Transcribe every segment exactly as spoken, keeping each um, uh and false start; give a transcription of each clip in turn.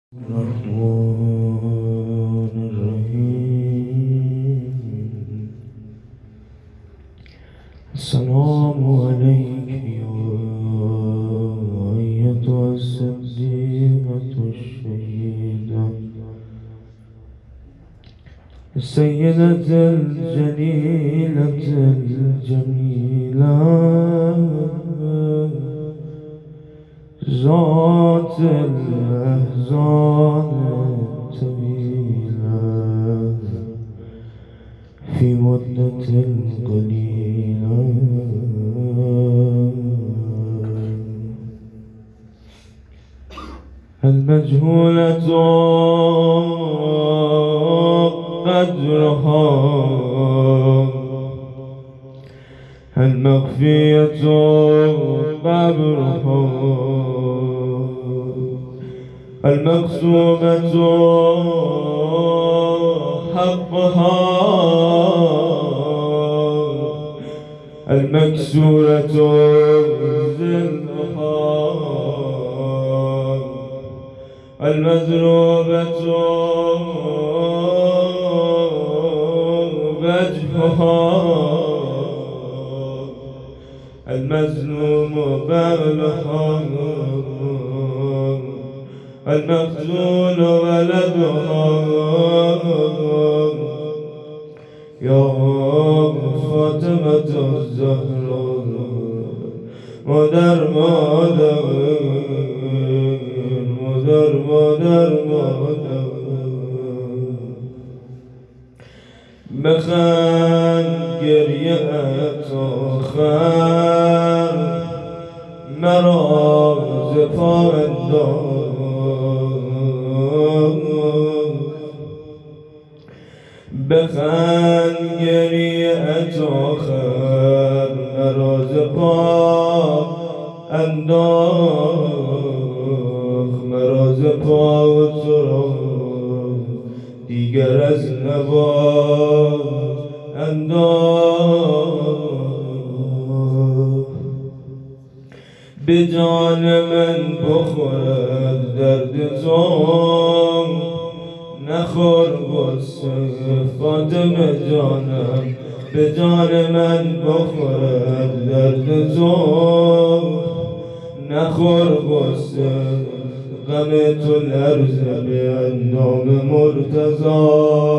الرحمن الرحيم. السلام عليك يا أيتها الصديقة الشهيدة السيدة الجليلة الجميلة ذات الأحزان الطويلة في مدة قليلة المجهولة قدرها المخفية قبرها المقسومة حقها المكسورة ذلها المذروبة وجهها المظلوم بغلها المخزون ولدها يا فاطمة الزهراء مادر مادر مادر مادر مادر بخند گریه‌ات آخر مرا ز پا انداخت بخند گریه‌ات آخر مرا ز پا انداخت مرا ز پا و تو را دیگر از نباز انداخت به جان من بخورد درد تو نخور غصه فاطمه جانم به جان من بخورد درد تو نخور غصه غم تو لرزه به اندام مرتضی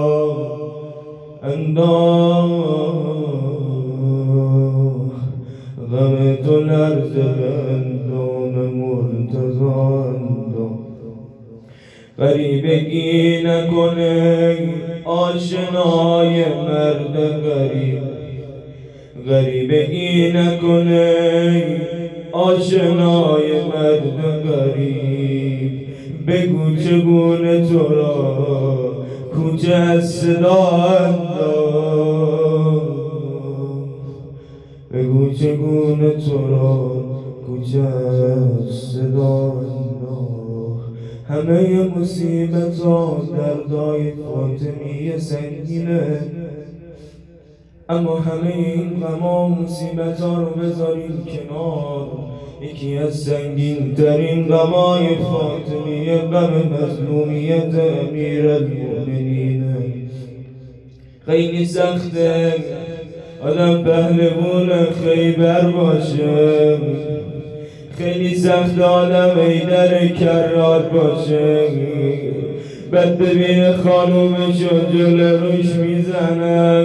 انداخت غم تو لرزه به اندام مرتضی انداخت غریبگی نکنه آشنای مرد غریب غریبگی نکنه آشنای مرد غریب بگو چگونه تو را کوچه از صدا انداخت بگو چگونه تو را کوچه از صدا انداخت همه مصیبت ها دردای فاطمیه سنگینه اما همه این غم و مصیبت ها رو بذاریم کنار یکی از سنگین ترین غمای فاطمیه غم مظلومیت امیرالمؤمنین خیلی سخته آدم پهلوان خیبر باشه خیلی سخت آدم حیدر کرار باشه بعد ببینه خانومش و جلو روش میزنن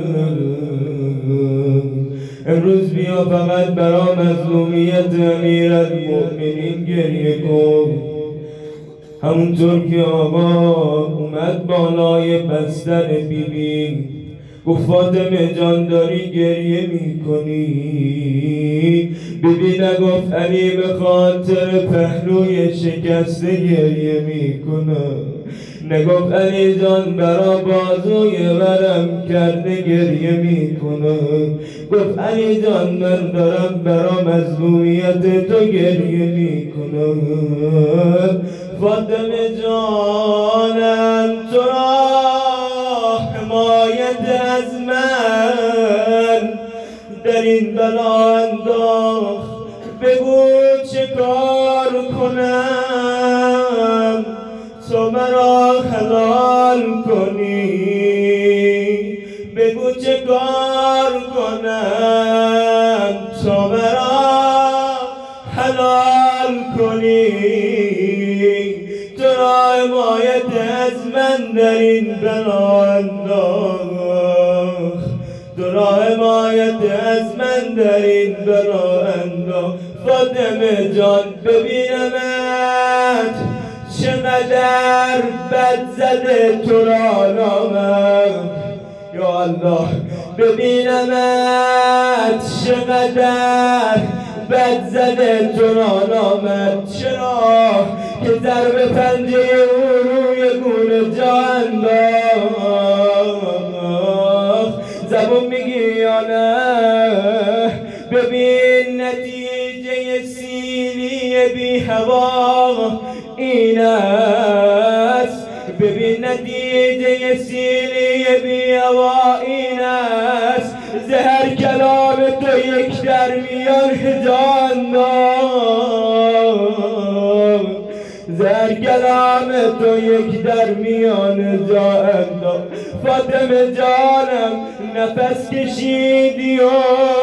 امروز بیا فقط برا مظلومیت امیرالمؤمنین گریه کن همونطور که آقا اومد بالای بستر بی بی گفت فاطمه جان داری گریه میکنی بیبی نگفت علی به خاطر پهلوی شکسته گریه میکنه نگفت علی جان برا بازوی ورم کرده گریه میکنه گفت علی جان من دارم برا مظلومیت تو گریه میکنم فاطمه جانم تو را حمایت از من در این بلا انداخت بگو چه کار کنم تو مرا حلال کنی، بگو چه کار کنم تا مرا حلال کنی. تو را حمایت از من در این بلا انداخت، تو را حمایت از من در این بلا انداخت. فاطمه جان ببینمت چقدر بد زده تو را نامم، یا الله ببینمت چقدر بد زده تو را نامت. چرا که ضرب پنجه او روی گونه جا انداخت. زبون میگی یا نه؟ ببین نتیجه سیلی بی هوا این است، ببین نتیجه سیلی بی هوا این است. زهر کلام تو یک در میان جان داد، زهر کلام تو یک در میان جان داد. فاطمه جانم نفس کشیدی و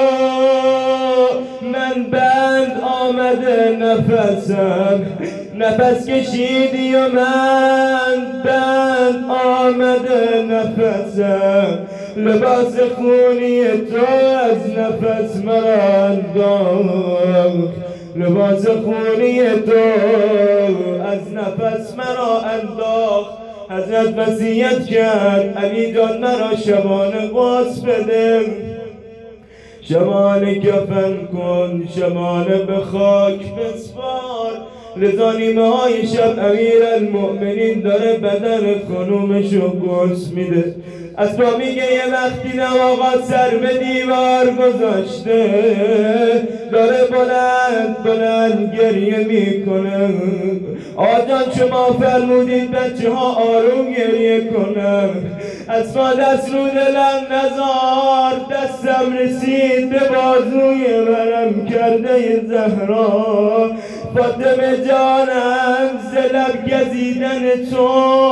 من بند آمده نفسم، نفس کشیدی و من بند آمده نفسم. لباس خونی تو از نفس مرا انداخت، لباس خونی تو از نفس مرا انداخت. حضرت وصیت کرد علی جان مرا شبانه قاس بده، شبانه کفن کن، شبانه به خاک بسپار. لذا نیمه های شب امیر المؤمنین داره بدن خانومشو قرص میده. از با میگه یه وقتی آقا سر به دیوار گذاشته، داره بلند بلند گریه میکنه. آجان شما فرمودید بچه ها آروم گریه کنم. از ما دست رو دلم نزار، دستم رسید به بازوی ورم کرده زهرا. فاطمه جانم زلب گزیدن تو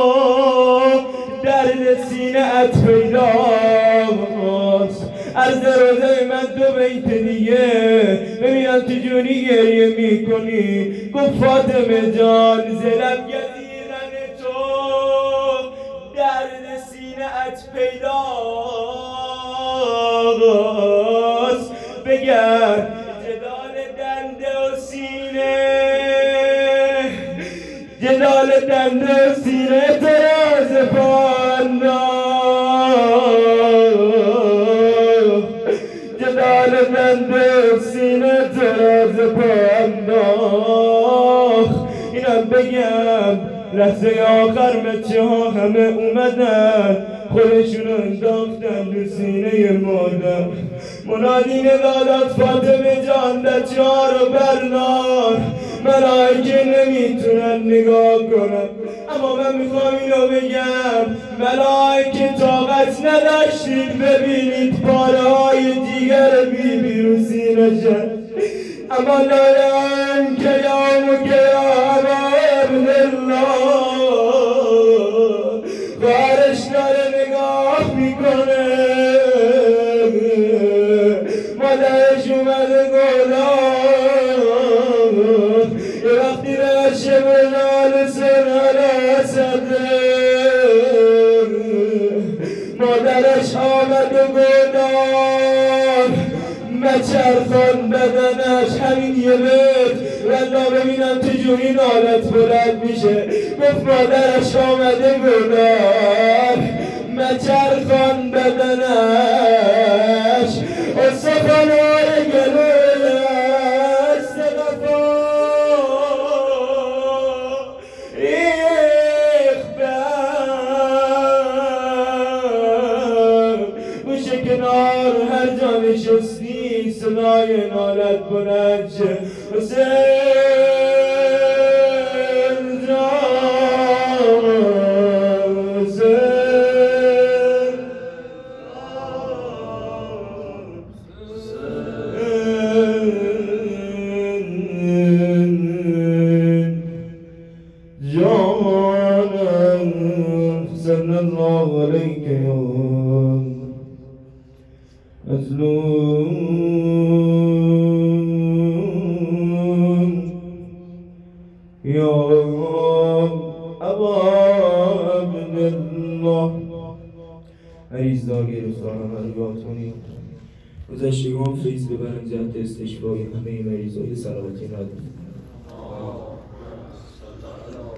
درد سینه ات پیداست. عرض روزه من دو بیت دیگه ببینم چجوری گریه میکنی. گفت فاطمه جان زلب گزیدن تو درد سینه ات پیداست. بگر جدال دنده و سینه، جدال دنده و سینه تراز پانداخت، جدال دنده و سینه تراز پانداخت. اینم بگم لحظه آخر بچه ها همه اومدن، خودشونو انداختن رو سینه مادر. منادی ندادت فاطمه جان بچه ها رو بردار، ملائکه نمیتونن نگاه کنن. اما من میخوام اینو بگم ملائکه طاقت نداشتید ببینید پاره های دیگر بی بی رو سینه‌شن. اما لایم که یامو که یامو ابن الله بارش داره نگاه میکنه. مادرش اومده گلان یه وقتی رشه بلال سنال اسده، مادرش آمده گلان مچرخان بدنش همین یه بید والله ببینم چجوری نالت بلند میشه. گفت مادرش آمده گلان مچرخان بدنش، استخوانای گلویش سقفا ریخ بر گوشه کنار هر جا نشستی صدای نالت بلند شه. حسین جان حسین صلى الله عليك يا مظلوم يا أبا عبد الله. عزیزداری رسالم علیاتونی گذشتگان فیض ببرن جهت استشفای همه مریضای سلامتی ندارد.